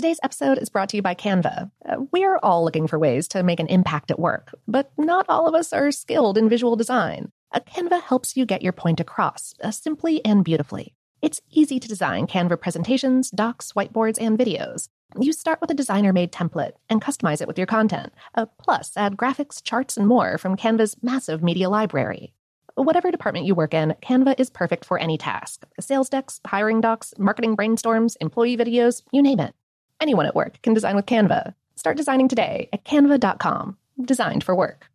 Today's episode is brought to you by Canva. We're all looking for ways to make an impact at work, but not all of us are skilled in visual design. Canva helps you get your point across, simply and beautifully. It's easy to design Canva presentations, docs, whiteboards, and videos. You start with a designer-made template and customize it with your content. Plus, add graphics, charts, and more from Canva's massive media library. Whatever department you work in, Canva is perfect for any task. Sales decks, hiring docs, marketing brainstorms, employee videos, you name it. Anyone at work can design with Canva. Start designing today at canva.com. Designed for work.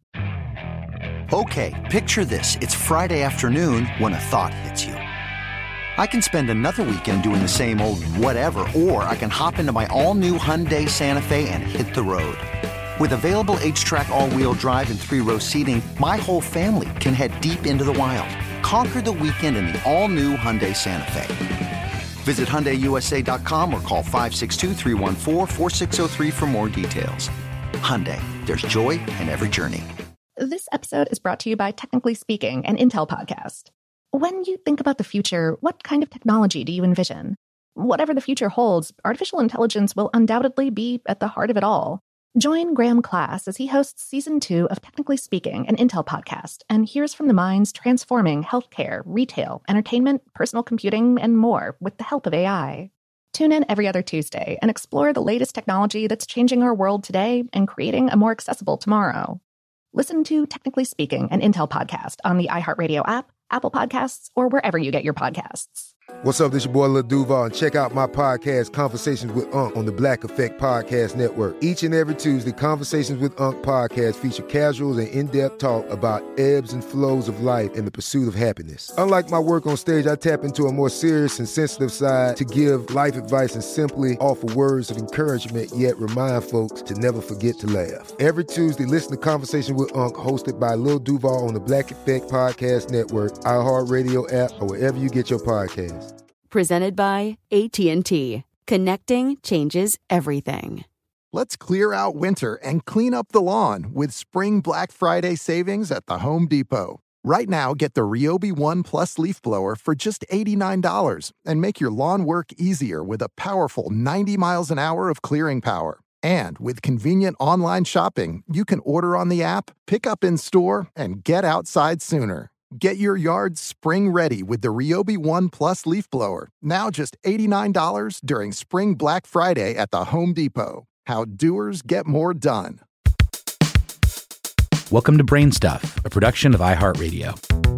Okay, picture this. It's Friday afternoon when a thought hits you. I can spend another weekend doing the same old whatever, or I can hop into my all-new Hyundai Santa Fe and hit the road. With available H-Track all-wheel drive and 3-row seating, my whole family can head deep into the wild. Conquer the weekend in the all-new Hyundai Santa Fe. Visit HyundaiUSA.com or call 562-314-4603 for more details. Hyundai, there's joy in every journey. This episode is brought to you by Technically Speaking, an Intel podcast. When you think about the future, what kind of technology do you envision? Whatever the future holds, artificial intelligence will undoubtedly be at the heart of it all. Join Graham Class as he hosts Season 2 of Technically Speaking, an Intel podcast, and hears from the minds transforming healthcare, retail, entertainment, personal computing, and more with the help of AI. Tune in every other Tuesday and explore the latest technology that's changing our world today and creating a more accessible tomorrow. Listen to Technically Speaking, an Intel podcast on the iHeartRadio app, Apple Podcasts, or wherever you get your podcasts. What's up, this your boy Lil Duval, and check out my podcast, Conversations with Unc, on the Black Effect Podcast Network. Each and every Tuesday, Conversations with Unc podcast feature casuals and in-depth talk about ebbs and flows of life and the pursuit of happiness. Unlike my work on stage, I tap into a more serious and sensitive side to give life advice and simply offer words of encouragement, yet remind folks to never forget to laugh. Every Tuesday, listen to Conversations with Unc, hosted by Lil Duval on the Black Effect Podcast Network, iHeartRadio app, or wherever you get your podcasts. Presented by AT&T. Connecting changes everything. Let's clear out winter and clean up the lawn with Spring Black Friday savings at the Home Depot. Right now, get the Ryobi One Plus leaf blower for just $89 and make your lawn work easier with a powerful 90 miles an hour of clearing power. And with convenient online shopping, you can order on the app, pick up in store, and get outside sooner. Get your yard spring ready with the Ryobi One Plus leaf blower. Now just $89 during Spring Black Friday at the Home Depot. How doers get more done. Welcome to Brain Stuff, a production of iHeartRadio.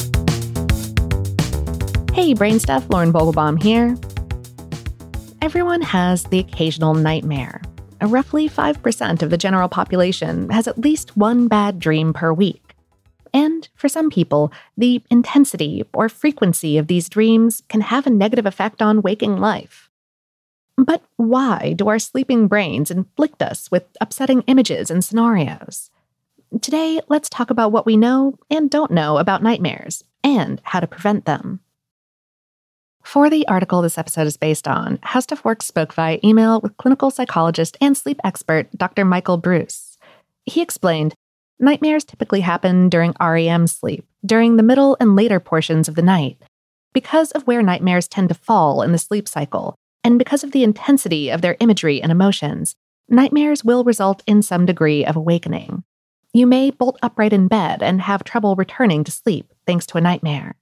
Hey, Brain Stuff, Lauren Vogelbaum here. Everyone has the occasional nightmare. Roughly 5% of the general population has at least one bad dream per week. And for some people, the intensity or frequency of these dreams can have a negative effect on waking life. But why do our sleeping brains inflict us with upsetting images and scenarios? Today, let's talk about what we know and don't know about nightmares and how to prevent them. For the article this episode is based on, How Stuff Works spoke via email with clinical psychologist and sleep expert Dr. Michael Bruce. He explained, nightmares typically happen during REM sleep, during the middle and later portions of the night. Because of where nightmares tend to fall in the sleep cycle, and because of the intensity of their imagery and emotions, nightmares will result in some degree of awakening. You may bolt upright in bed and have trouble returning to sleep thanks to a nightmare.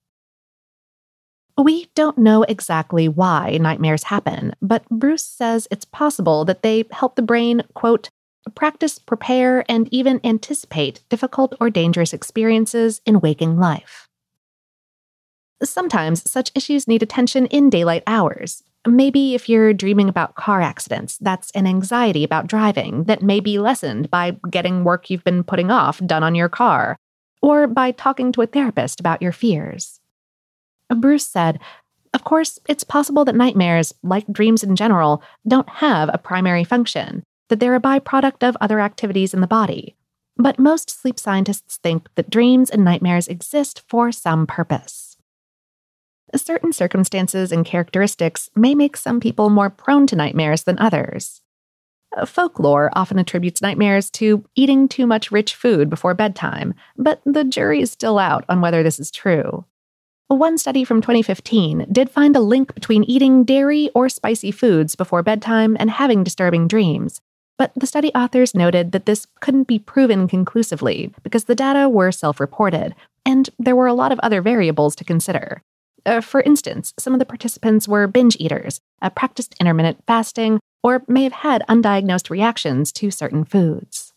We don't know exactly why nightmares happen, but Bruce says it's possible that they help the brain, quote, practice, prepare, and even anticipate difficult or dangerous experiences in waking life. Sometimes such issues need attention in daylight hours. Maybe if you're dreaming about car accidents, that's an anxiety about driving that may be lessened by getting work you've been putting off done on your car, or by talking to a therapist about your fears. Bruce said, of course, it's possible that nightmares, like dreams in general, don't have a primary function, that they're a byproduct of other activities in the body. But most sleep scientists think that dreams and nightmares exist for some purpose. Certain circumstances and characteristics may make some people more prone to nightmares than others. Folklore often attributes nightmares to eating too much rich food before bedtime, but the jury is still out on whether this is true. One study from 2015 did find a link between eating dairy or spicy foods before bedtime and having disturbing dreams, but the study authors noted that this couldn't be proven conclusively because the data were self-reported, and there were a lot of other variables to consider. For instance, some of the participants were binge eaters, practiced intermittent fasting, or may have had undiagnosed reactions to certain foods.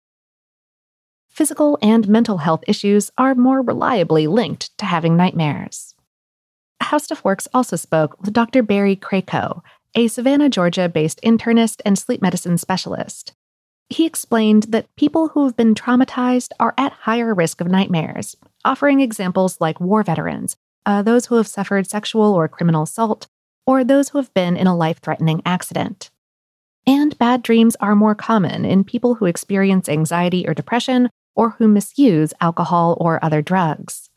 Physical and mental health issues are more reliably linked to having nightmares. How Stuff Works also spoke with Dr. Barry Krakow, a Savannah, Georgia-based internist and sleep medicine specialist. He explained that people who have been traumatized are at higher risk of nightmares, offering examples like war veterans, those who have suffered sexual or criminal assault, or those who have been in a life-threatening accident. And bad dreams are more common in people who experience anxiety or depression, or who misuse alcohol or other drugs.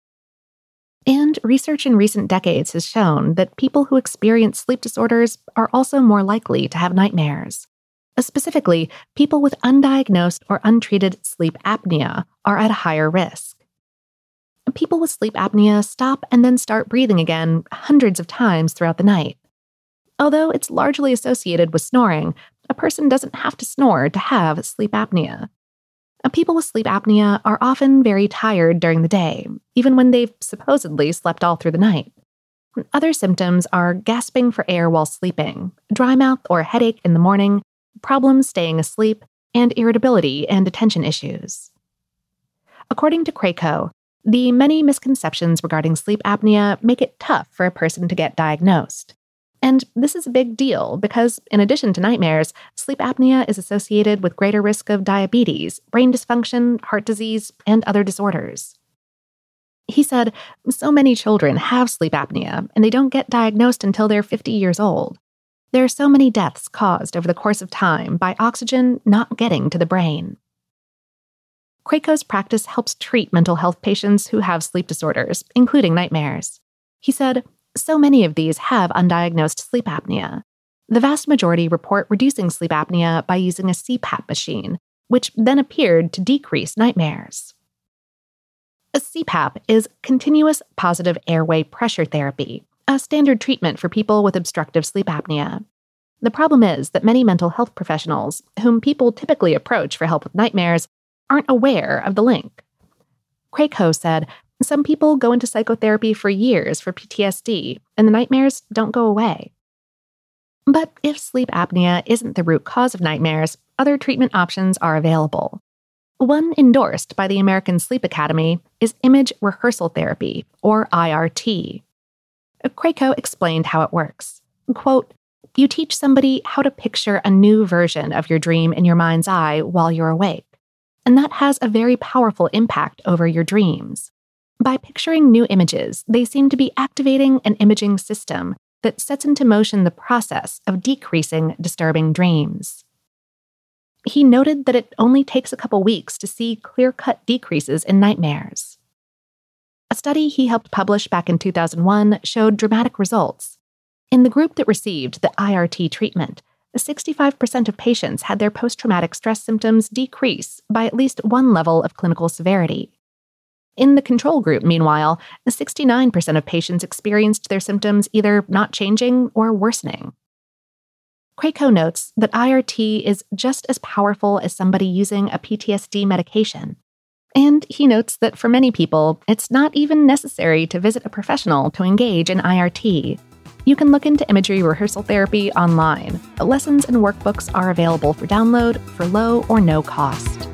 And research in recent decades has shown that people who experience sleep disorders are also more likely to have nightmares. Specifically, people with undiagnosed or untreated sleep apnea are at a higher risk. People with sleep apnea stop and then start breathing again hundreds of times throughout the night. Although it's largely associated with snoring, a person doesn't have to snore to have sleep apnea. People with sleep apnea are often very tired during the day, even when they've supposedly slept all through the night. Other symptoms are gasping for air while sleeping, dry mouth or headache in the morning, problems staying asleep, and irritability and attention issues. According to Krakow, the many misconceptions regarding sleep apnea make it tough for a person to get diagnosed. And this is a big deal because, in addition to nightmares, sleep apnea is associated with greater risk of diabetes, brain dysfunction, heart disease, and other disorders. He said, so many children have sleep apnea, and they don't get diagnosed until they're 50 years old. There are so many deaths caused over the course of time by oxygen not getting to the brain. Krakow's practice helps treat mental health patients who have sleep disorders, including nightmares. He said, so many of these have undiagnosed sleep apnea. The vast majority report reducing sleep apnea by using a CPAP machine, which then appeared to decrease nightmares. A CPAP is continuous positive airway pressure therapy, a standard treatment for people with obstructive sleep apnea. The problem is that many mental health professionals, whom people typically approach for help with nightmares, aren't aware of the link. Krakow said, some people go into psychotherapy for years for PTSD, and the nightmares don't go away. But if sleep apnea isn't the root cause of nightmares, other treatment options are available. One endorsed by the American Sleep Academy is image rehearsal therapy, or IRT. Krakow explained how it works. Quote, you teach somebody how to picture a new version of your dream in your mind's eye while you're awake, and that has a very powerful impact over your dreams. By picturing new images, they seem to be activating an imaging system that sets into motion the process of decreasing disturbing dreams. He noted that it only takes a couple weeks to see clear-cut decreases in nightmares. A study he helped publish back in 2001 showed dramatic results. In the group that received the IRT treatment, 65% of patients had their post-traumatic stress symptoms decrease by at least one level of clinical severity. In the control group, meanwhile, 69% of patients experienced their symptoms either not changing or worsening. Krakow notes that IRT is just as powerful as somebody using a PTSD medication. And he notes that for many people, it's not even necessary to visit a professional to engage in IRT. You can look into imagery rehearsal therapy online. Lessons and workbooks are available for download for low or no cost.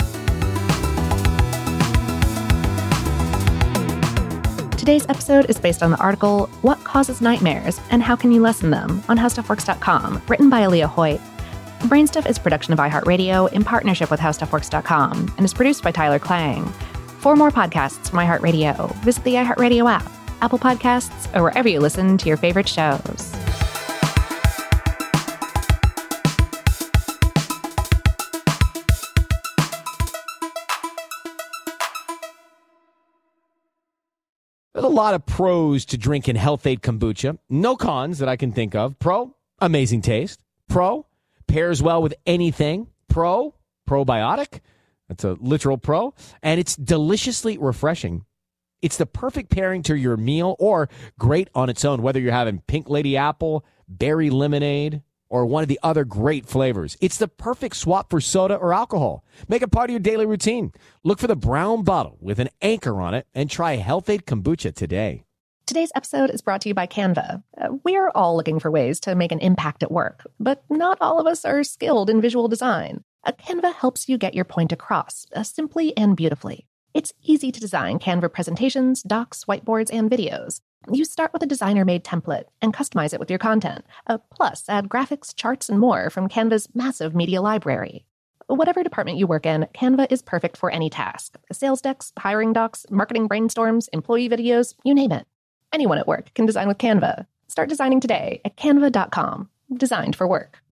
Today's episode is based on the article, What Causes Nightmares and How Can You Lessen Them? On HowStuffWorks.com, written by Aaliyah Hoyt. Brainstuff is a production of iHeartRadio in partnership with HowStuffWorks.com and is produced by Tyler Klang. For more podcasts from iHeartRadio, visit the iHeartRadio app, Apple Podcasts, or wherever you listen to your favorite shows. There's a lot of pros to drinking Health-Ade kombucha. No cons that I can think of. Pro, amazing taste. Pro, pairs well with anything. Pro, probiotic. That's a literal pro. And it's deliciously refreshing. It's the perfect pairing to your meal or great on its own, whether you're having Pink Lady Apple, Berry Lemonade, or one of the other great flavors. It's the perfect swap for soda or alcohol. Make it part of your daily routine. Look for the brown bottle with an anchor on it and try Health-Ade Kombucha today. Today's episode is brought to you by Canva. We're all looking for ways to make an impact at work, but not all of us are skilled in visual design. Canva helps you get your point across, simply and beautifully. It's easy to design Canva presentations, docs, whiteboards, and videos. You start with a designer-made template and customize it with your content. Plus, add graphics, charts, and more from Canva's massive media library. Whatever department you work in, Canva is perfect for any task. Sales decks, hiring docs, marketing brainstorms, employee videos, you name it. Anyone at work can design with Canva. Start designing today at canva.com. Designed for work.